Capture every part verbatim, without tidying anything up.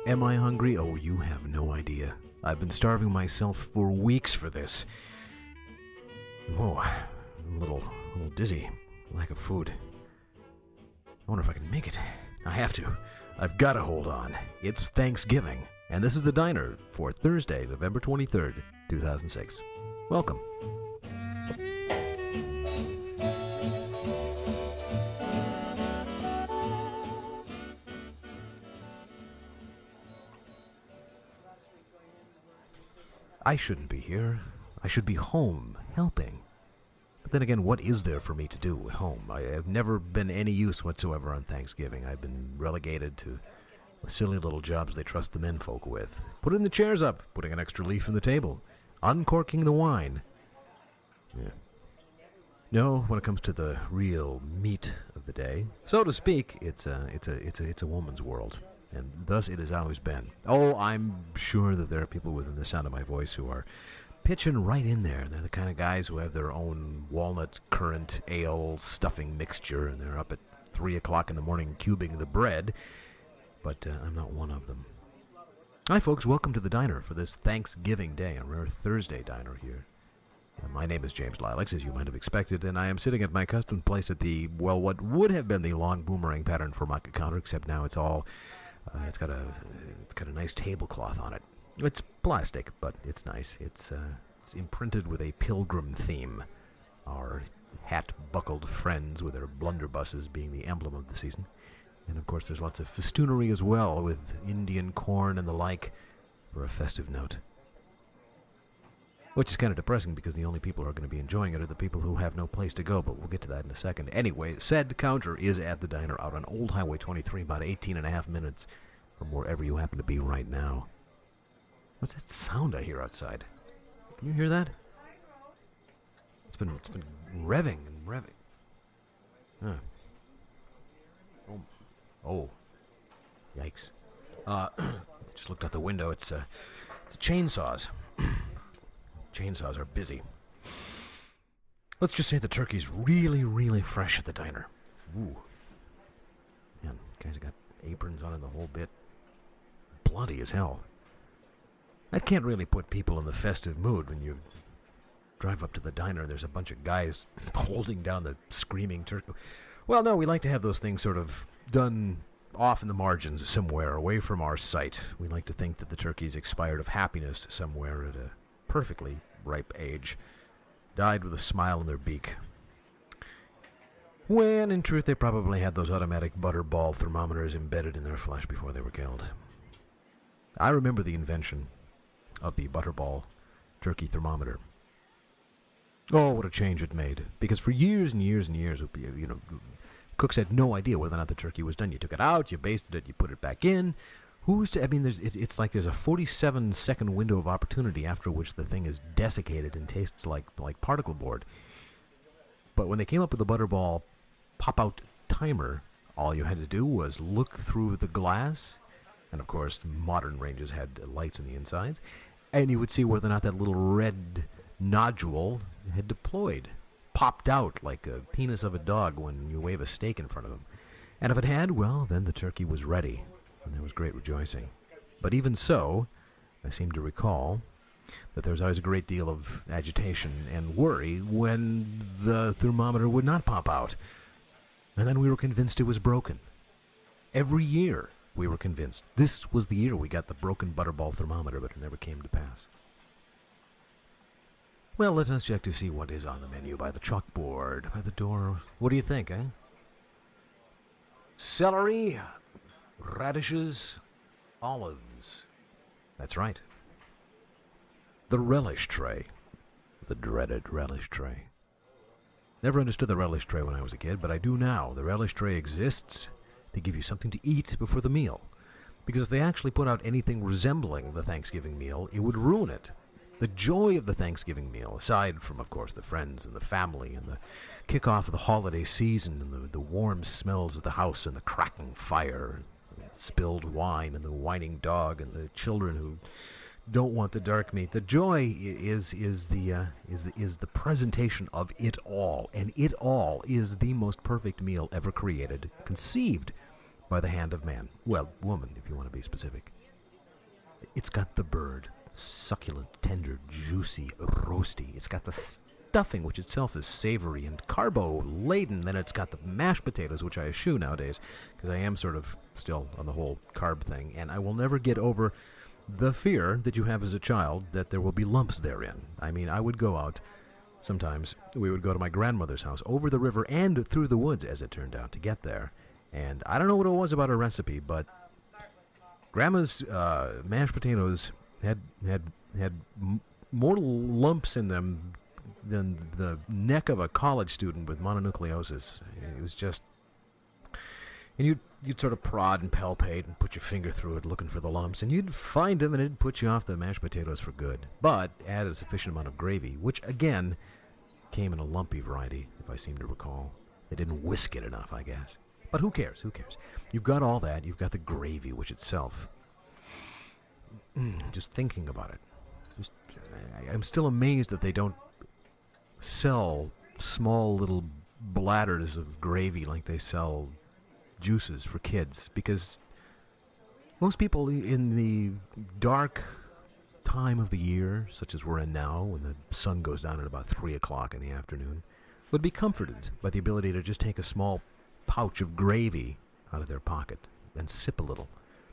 Am I hungry? Oh, you have no idea. I've been starving myself for weeks for this. Oh, I'm a little, a little dizzy. Lack of food. I wonder if I can make it. I have to. I've got to hold on. It's Thanksgiving, and this is The Diner for Thursday, November twenty-third, two thousand six. Welcome. I shouldn't be here. I should be home, helping. But then again, what is there for me to do at home? I have never been any use whatsoever on Thanksgiving. I've been relegated to the silly little jobs they trust the menfolk with. Putting the chairs up, putting an extra leaf in the table, uncorking the wine. Yeah. No, when it comes to the real meat of the day, so to speak, it's a, it's a, it's a, it's a woman's world. And thus it has always been. Oh, I'm sure that there are people within the sound of my voice who are pitching right in there. They're the kind of guys who have their own walnut currant ale stuffing mixture, and they're up at three o'clock in the morning cubing the bread. But uh, I'm not one of them. Hi, folks. Welcome to The Diner for this Thanksgiving Day, a rare Thursday diner here. Uh, my name is James Lilacs, as you might have expected, and I am sitting at my custom place at the, well, what would have been the long boomerang pattern Formica counter, except now it's all... Uh, it's got a it's got a nice tablecloth on it. It's plastic, but it's nice. It's uh, it's imprinted with a pilgrim theme. Our hat-buckled friends with their blunderbusses being the emblem of the season. And of course there's lots of festoonery as well, with Indian corn and the like, for a festive note. Which is kind of depressing because the only people who are going to be enjoying it are the people who have no place to go, but we'll get to that in a second. Anyway, said counter is at the diner out on Old Highway twenty-three, about eighteen and a half minutes from wherever you happen to be right now. What's that sound I hear outside? Can you hear that? It's been it's been revving and revving. Huh. Oh, oh, yikes! Uh, just looked out the window. It's uh, it's chainsaws. Chainsaws are busy. Let's just say the turkey's really, really fresh at the diner. Ooh. Man, guys have got aprons on and the whole bit. Bloody as hell. That can't really put people in the festive mood when you drive up to the diner and there's a bunch of guys holding down the screaming turkey. Well, no, we like to have those things sort of done off in the margins somewhere, away from our sight. We like to think that the turkey's expired of happiness somewhere at a perfectly ripe age, died with a smile in their beak. When, in truth, they probably had those automatic butterball thermometers embedded in their flesh before they were killed. I remember the invention of the butterball turkey thermometer. Oh, what a change it made. Because for years and years and years, you know, cooks had no idea whether or not the turkey was done. You took it out, you basted it, you put it back in. Who's to, I mean, there's, it, it's like there's a forty-seven second window of opportunity after which the thing is desiccated and tastes like, like particle board. But when they came up with the Butterball pop-out timer, all you had to do was look through the glass, and of course modern ranges had lights on the insides, and you would see whether or not that little red nodule had deployed, popped out like a penis of a dog when you wave a steak in front of him. And if it had, well, then the turkey was ready. And there was great rejoicing. But even so, I seem to recall that there was always a great deal of agitation and worry when the thermometer would not pop out. And then we were convinced it was broken. Every year we were convinced this was the year we got the broken butterball thermometer, but it never came to pass. Well, let us check to see what is on the menu by the chalkboard, by the door. What do you think, eh? Celery, radishes, olives. That's right. The relish tray. The dreaded relish tray. Never understood the relish tray when I was a kid, but I do now. The relish tray exists to give you something to eat before the meal. Because if they actually put out anything resembling the Thanksgiving meal, it would ruin it. The joy of the Thanksgiving meal, aside from, of course, the friends and the family and the kickoff of the holiday season and the, the warm smells of the house and the cracking fire, and spilled wine and the whining dog and the children who don't want the dark meat. The joy is is the uh, is the, is the presentation of it all, and it all is the most perfect meal ever created, conceived by the hand of man. Well, woman, if you want to be specific. It's got the bird, succulent, tender, juicy, roasty. It's got the stuffing, which itself is savory and carbo-laden. Then it's got the mashed potatoes, which I eschew nowadays, because I am sort of still on the whole carb thing, and I will never get over the fear that you have as a child that there will be lumps therein. I mean, I would go out sometimes. We would go to my grandmother's house over the river and through the woods, as it turned out, to get there. And I don't know what it was about her recipe, but Grandma's uh, mashed potatoes had had had m- more lumps in them than the neck of a college student with mononucleosis. It was just, and you'd you'd sort of prod and palpate and put your finger through it looking for the lumps, and you'd find them, and it'd put you off the mashed potatoes for good. But add a sufficient amount of gravy, which again came in a lumpy variety, if I seem to recall. They didn't whisk it enough, I guess. But who cares? Who cares? You've got all that. You've got the gravy, which itself, mm, just thinking about it, just, I, I'm still amazed that they don't sell small little bladders of gravy like they sell juices for kids. Because most people in the dark time of the year, such as we're in now, when the sun goes down at about three o'clock in the afternoon, would be comforted by the ability to just take a small pouch of gravy out of their pocket and sip a little.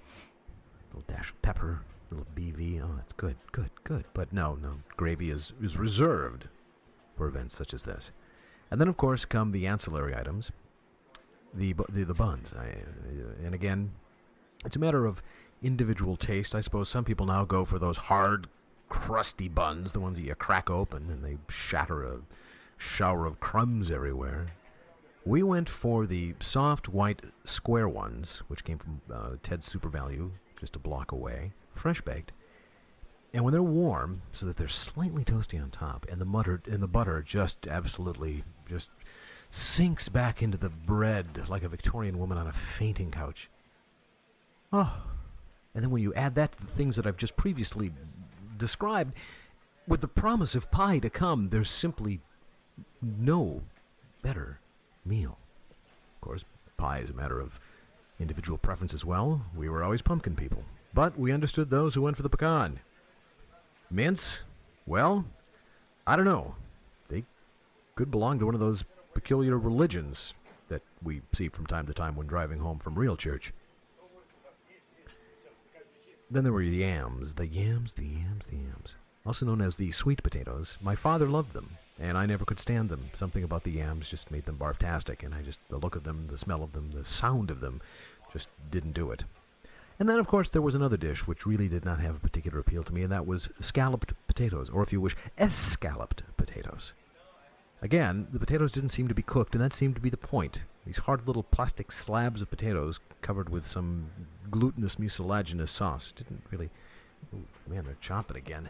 A little dash of pepper, a little B V. Oh, that's good, good, good. But no, no, gravy is, is reserved for events such as this. And then, of course, come the ancillary items, the the, the buns. I, and again, it's a matter of individual taste. I suppose some people now go for those hard, crusty buns, the ones that you crack open and they shatter a shower of crumbs everywhere. We went for the soft, white, square ones, which came from uh, Ted's Super Value, just a block away, fresh-baked. And when they're warm, so that they're slightly toasty on top, and the butter, and the butter just absolutely just sinks back into the bread like a Victorian woman on a fainting couch. Oh, and then when you add that to the things that I've just previously described, with the promise of pie to come, there's simply no better meal. Of course, pie is a matter of individual preference as well. We were always pumpkin people, but we understood those who went for the pecan. Mince, well, I don't know. They could belong to one of those peculiar religions that we see from time to time when driving home from real church. Then there were yams, the yams, the yams, the yams. Also known as the sweet potatoes. My father loved them, and I never could stand them. Something about the yams just made them barftastic, and I just, the look of them, the smell of them, the sound of them, just didn't do it. And then, of course, there was another dish which really did not have a particular appeal to me, and that was scalloped potatoes, or if you wish, escalloped potatoes. Again, the potatoes didn't seem to be cooked, and that seemed to be the point. These hard little plastic slabs of potatoes covered with some glutinous mucilaginous sauce. Didn't really... Ooh, man, they're chomping again.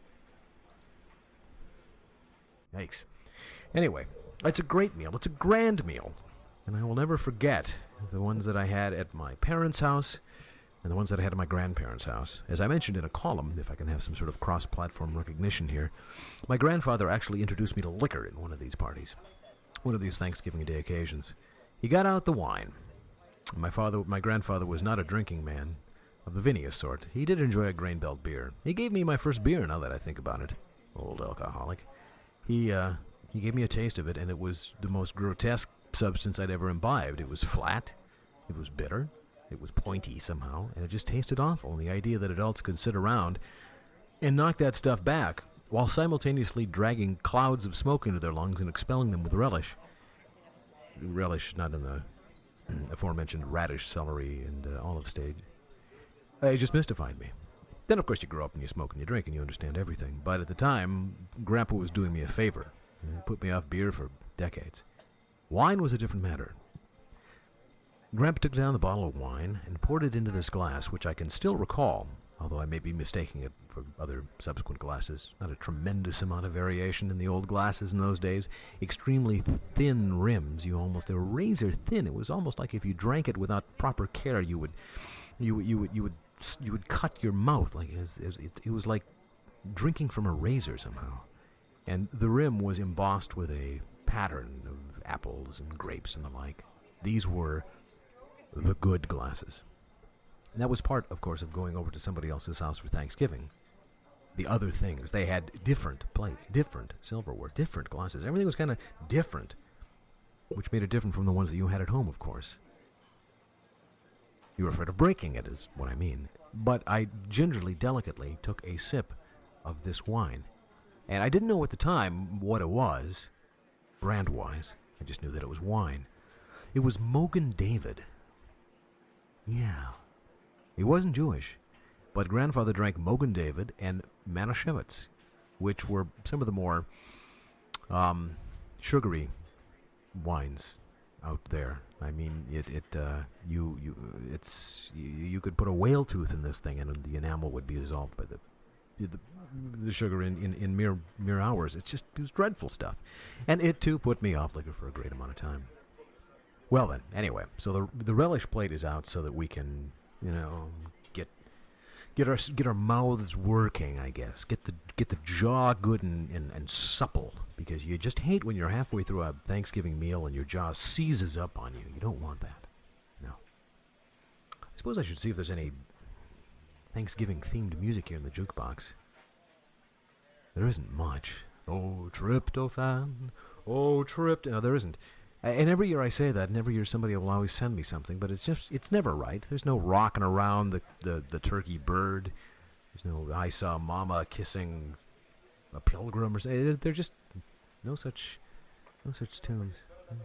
Yikes. Anyway, it's a great meal. It's a grand meal. And I will never forget the ones that I had at my parents' house and the ones that I had at my grandparents' house. As I mentioned in a column, if I can have some sort of cross-platform recognition here, my grandfather actually introduced me to liquor in one of these parties, one of these Thanksgiving Day occasions. He got out the wine. My father, my grandfather was not a drinking man of the vinous sort. He did enjoy a grain belt beer. He gave me my first beer, now that I think about it. Old alcoholic. He, uh, he gave me a taste of it, and it was the most grotesque substance I'd ever imbibed. It was flat. It was bitter. It was pointy somehow, and it just tasted awful. And the idea that adults could sit around and knock that stuff back while simultaneously dragging clouds of smoke into their lungs and expelling them with relish. Relish, not in the aforementioned radish, celery, and uh, olive stage. Uh, it just mystified me. Then, of course, you grow up and you smoke and you drink and you understand everything. But at the time, Grandpa was doing me a favor. He put me off beer for decades. Wine was a different matter. Grandpa took down the bottle of wine and poured it into this glass, which I can still recall, although I may be mistaking it for other subsequent glasses. Not a tremendous amount of variation in the old glasses in those days. Extremely thin rims. You almost, they were razor thin. It was almost like if you drank it without proper care, you would, you, you would, you would, you would cut your mouth. Like it was, it was, it was like drinking from a razor somehow. And the rim was embossed with a pattern of apples and grapes and the like. These were the good glasses. And that was part, of course, of going over to somebody else's house for Thanksgiving. The other things, they had different plates, different silverware, different glasses. Everything was kind of different, which made it different from the ones that you had at home, of course. You were afraid of breaking it, is what I mean. But I gingerly, delicately took a sip of this wine. And I didn't know at the time what it was, brand-wise. I just knew that it was wine. It was Mogen David. Yeah. He wasn't Jewish, but grandfather drank Mogen David and Manischewitz, which were some of the more um, sugary wines out there. I mean, it it uh, you you it's you, you could put a whale tooth in this thing, and the enamel would be dissolved by the the, the sugar in, in, in mere mere hours. It's just it was dreadful stuff, and it too put me off liquor for a great amount of time. Well then, anyway, so the the relish plate is out so that we can, you know, get get our get our mouths working, I guess. Get the get the jaw good and, and, and supple, because you just hate when you're halfway through a Thanksgiving meal and your jaw seizes up on you. You don't want that. No. I suppose I should see if there's any Thanksgiving themed music here in the jukebox. There isn't much. Oh, tryptophan. Oh, trypt. No, there isn't. And every year I say that, and every year somebody will always send me something, but it's just, it's never right. There's no rocking around the, the, the turkey bird. There's no, I saw Mama kissing a pilgrim or something. They're just, no such, no such tunes.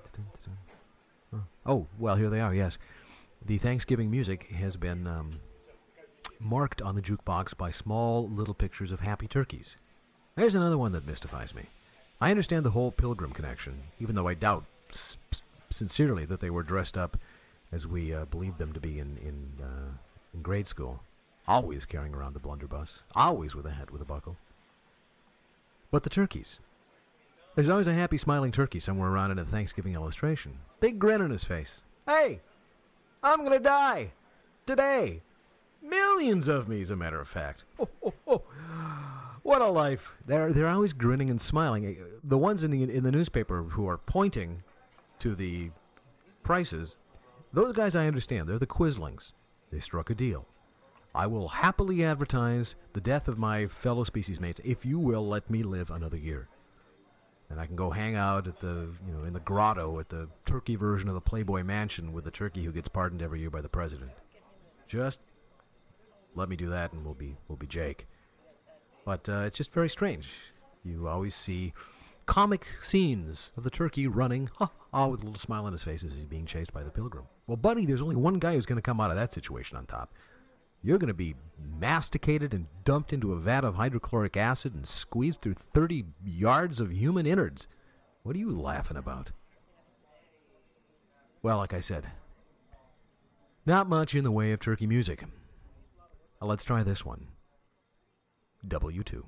Oh, well, here they are, yes. The Thanksgiving music has been um, marked on the jukebox by small little pictures of happy turkeys. There's another one that mystifies me. I understand the whole pilgrim connection, even though I doubt s- sincerely that they were dressed up as we uh, believed them to be in in, uh, in grade school, always carrying around the blunderbuss, always with a hat with a buckle. But the turkeys. There's always a happy, smiling turkey somewhere around in a Thanksgiving illustration. Big grin on his face. Hey, I'm gonna die today. Millions of me, as a matter of fact. Oh, oh, oh. What a life. They're they're always grinning and smiling. The ones in the in the newspaper who are pointing to the prices, those guys I understand. They're the Quislings. They struck a deal. I will happily advertise the death of my fellow species mates if you will let me live another year. And I can go hang out at the, you know, in the grotto at the turkey version of the Playboy Mansion with the turkey who gets pardoned every year by the president. Just let me do that and we'll be we'll be Jake. But uh, it's just very strange. You always see comic scenes of the turkey running, ha ha, with a little smile on his face as he's being chased by the pilgrim. Well, buddy, there's only one guy who's going to come out of that situation on top. You're going to be masticated and dumped into a vat of hydrochloric acid and squeezed through thirty yards of human innards. What are you laughing about? Well, like I said, not much in the way of turkey music. Now, let's try this one. W two.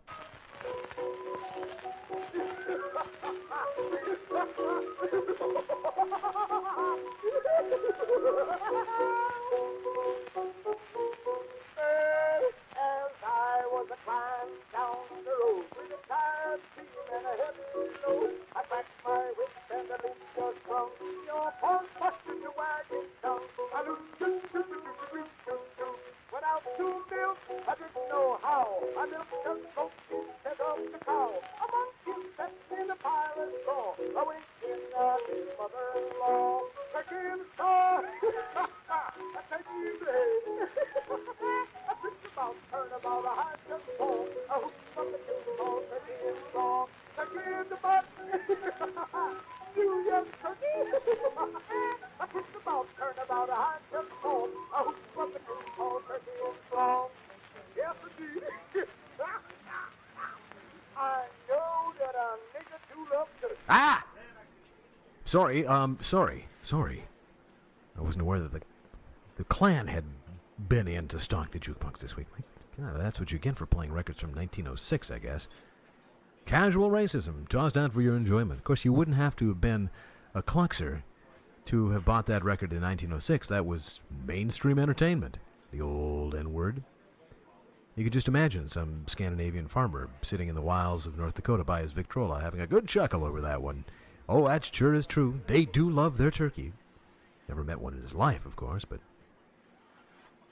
Ah! Sorry, um, sorry, sorry. I wasn't aware that the the Klan had been in to stock the jukebox this week. God, that's what you get for playing records from nineteen oh six, I guess. Casual racism, tossed out for your enjoyment. Of course, you wouldn't have to have been a Kluxer to have bought that record in nineteen oh six. That was mainstream entertainment. The old N-word. You could just imagine some Scandinavian farmer sitting in the wilds of North Dakota by his Victrola having a good chuckle over that one. Oh, that sure is true. They do love their turkey. Never met one in his life, of course, but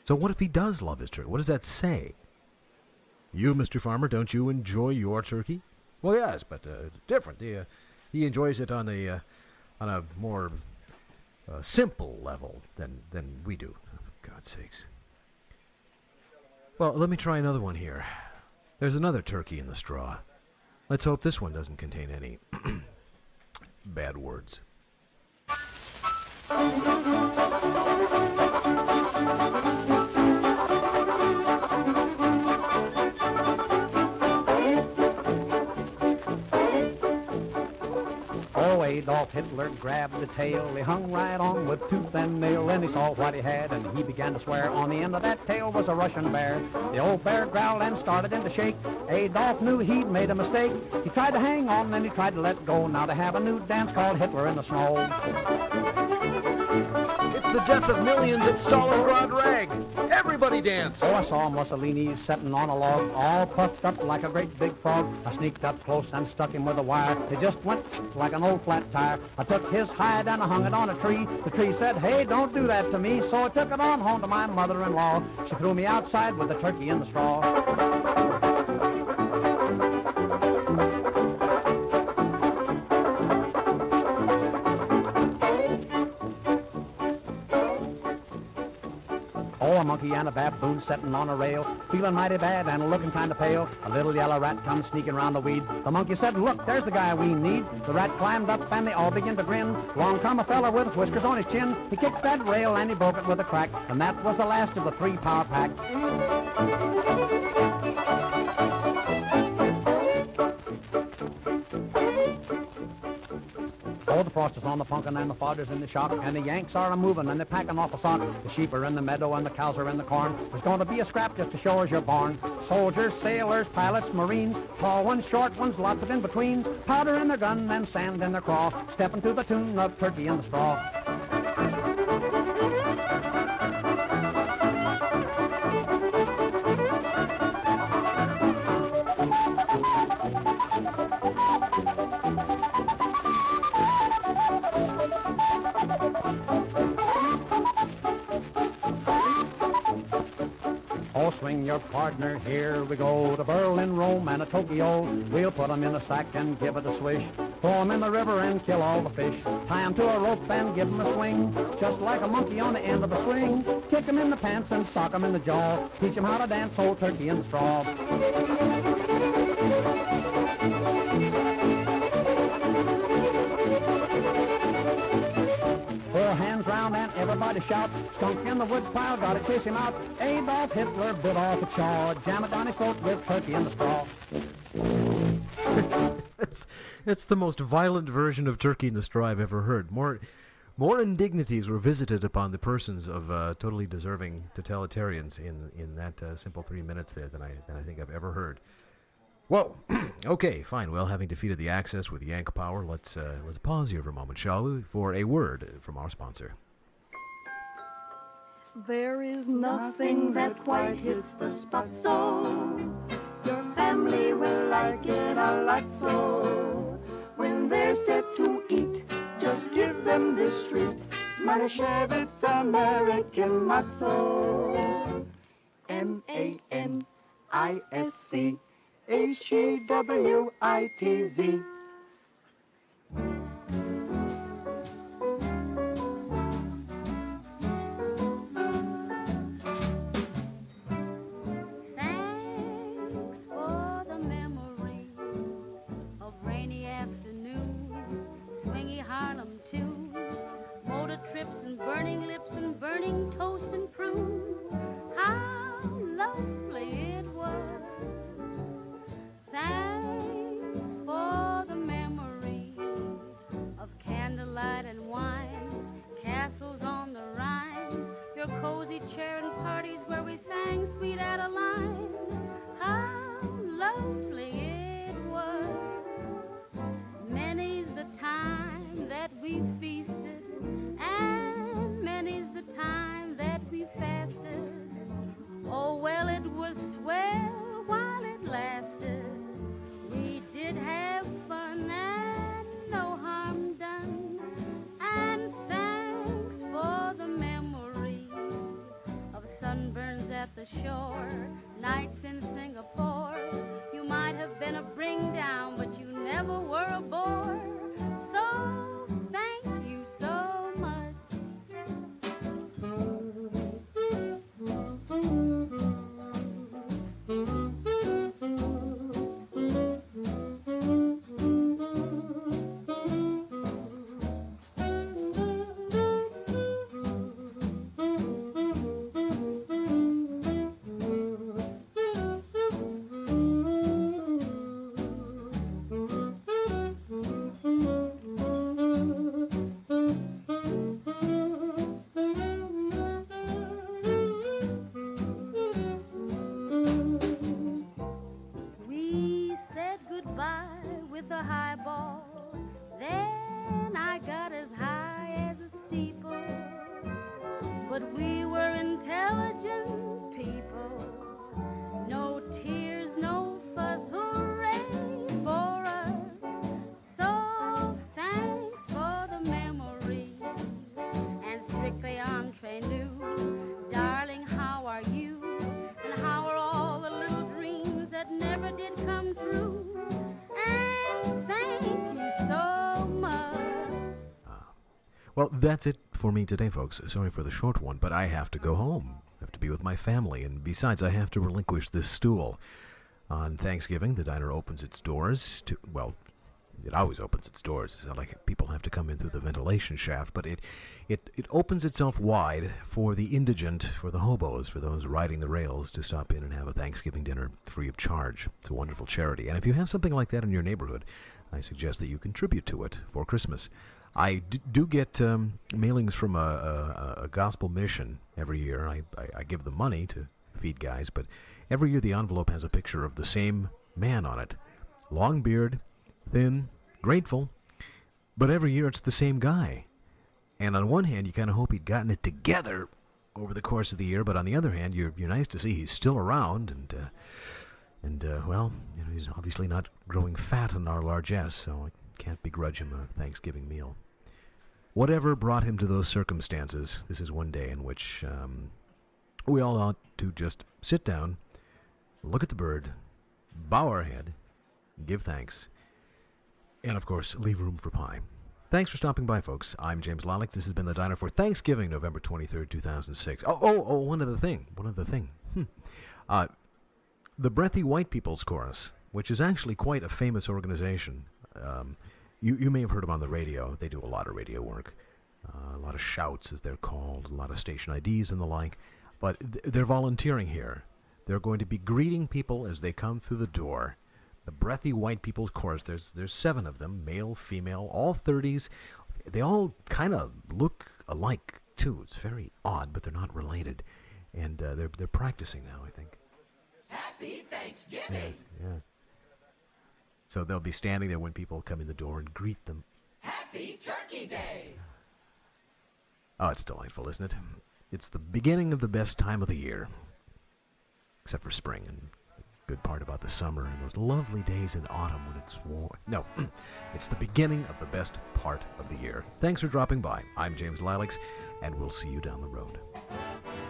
So what if he does love his turkey? What does that say? You, Mister Farmer, don't you enjoy your turkey? Well, yes, but uh, it's different. He, uh, he enjoys it on a uh, on a more uh, simple level than than we do. Oh, for God's sakes. Well, let me try another one here. There's another turkey in the straw. Let's hope this one doesn't contain any bad words. Adolf Hitler grabbed the tail. He hung right on with tooth and nail. Then he saw what he had, and he began to swear. On the end of that tail was a Russian bear. The old bear growled and started in to shake. Adolf knew he'd made a mistake. He tried to hang on, then he tried to let go. Now they have a new dance called Hitler in the Snow. It's the death of millions at Stalingrad Rag. Everybody dance. Oh, I saw Mussolini sitting on a log, all puffed up like a great big frog. I sneaked up close and stuck him with a wire. It just went like an old flat tire. I took his hide and I hung it on a tree. The tree said, hey, don't do that to me. So I took it on home to my mother-in-law. She threw me outside with the turkey in the straw. Oh, a monkey and a baboon sitting on a rail, feeling mighty bad and looking kind of pale. A little yellow rat comes sneaking around the weed. The monkey said, look, there's the guy we need. The rat climbed up and they all began to grin. Along come a fella with whiskers on his chin. He kicked that rail and he broke it with a crack. And that was the last of the three power pack. Oh, the frost is on the pumpkin and the fodder's in the shock, and the Yanks are a-moving and they're packing off a sock. The sheep are in the meadow and the cows are in the corn. There's going to be a scrap just to show as you're born. Soldiers, sailors, pilots, marines, tall ones, short ones, lots of in-betweens, powder in their gun and sand in their craw, stepping to the tune of Turkey in the Straw. Oh, swing your partner, here we go, to Berlin, Rome, and a Tokyo. We'll put 'em in a sack and give it a swish, throw 'em in the river and kill all the fish, tie 'em to a rope and give 'em a swing, just like a monkey on the end of a swing, kick 'em in the pants and sock 'em in the jaw, teach 'em how to dance old Turkey in the Straw. Four hands round and everybody shout, skunk in the wood pile, gotta chase him out. Adolf Hitler bit off a chaw, jam it down his throat with Turkey in the Straw. it's, it's the most violent version of Turkey in the Straw I've ever heard. More, more indignities were visited upon the persons of uh, totally deserving totalitarians in in that uh, simple three minutes there than I than I think I've ever heard. Whoa. Okay, fine. Well, having defeated the Axis with Yank power, let's uh, let's pause here for a moment, shall we, for a word from our sponsor. There is nothing that quite hits the spot, so your family will like it a lot. So when they're set to eat, just give them this treat: Manischewitz American Matzo. M A N I S C H E W I T Z. Thanks for the memory of rainy afternoons, swingy Harlem tunes, motor trips and burning lips and burning toast and prunes. How lovely it was. Thanks for the did come true. And thank you so much. Well, that's it for me today, folks. Sorry for the short one, but I have to go home. I have to be with my family, and besides, I have to relinquish this stool. On Thanksgiving, the diner opens its doors to, well, it always opens its doors. It's not like people have to come in through the ventilation shaft, but it, it, it opens itself wide for the indigent, for the hobos, for those riding the rails to stop in and have a Thanksgiving dinner free of charge. It's a wonderful charity. And if you have something like that in your neighborhood, I suggest that you contribute to it for Christmas. I d- do get um, mailings from a, a, a gospel mission every year. I, I, I give them money to feed guys, but every year the envelope has a picture of the same man on it. Long beard, thin, grateful, but every year it's the same guy. And on one hand, you kind of hope he'd gotten it together over the course of the year, but on the other hand, you're you're nice to see he's still around, and uh, and uh, well, you know, he's obviously not growing fat on our largesse, so I can't begrudge him a Thanksgiving meal. Whatever brought him to those circumstances, this is one day in which um, we all ought to just sit down, look at the bird, bow our head, give thanks, and, of course, leave room for pie. Thanks for stopping by, folks. I'm James Lalix. This has been The Diner for Thanksgiving, November twenty-third, two thousand six. Oh, oh, oh, one other thing. One other thing. Hmm. Uh, the Breathy White People's Chorus, which is actually quite a famous organization. Um, you, you may have heard them on the radio. They do a lot of radio work. Uh, a lot of shouts, as they're called, a lot of station I Ds and the like. But th- they're volunteering here. They're going to be greeting people as they come through the door. The Breathy White People's Chorus, there's there's seven of them, male, female, all thirties. They all kind of look alike, too. It's very odd, but they're not related. And uh, they're they're practicing now, I think. Happy Thanksgiving! Yes, yes. So they'll be standing there when people come in the door and greet them. Happy Turkey Day! Oh, it's delightful, isn't it? It's the beginning of the best time of the year. Except for spring and good part about the summer and those lovely days in autumn when it's warm. No, it's the beginning of the best part of the year. Thanks for dropping by. I'm James Lalix, and we'll see you down the road.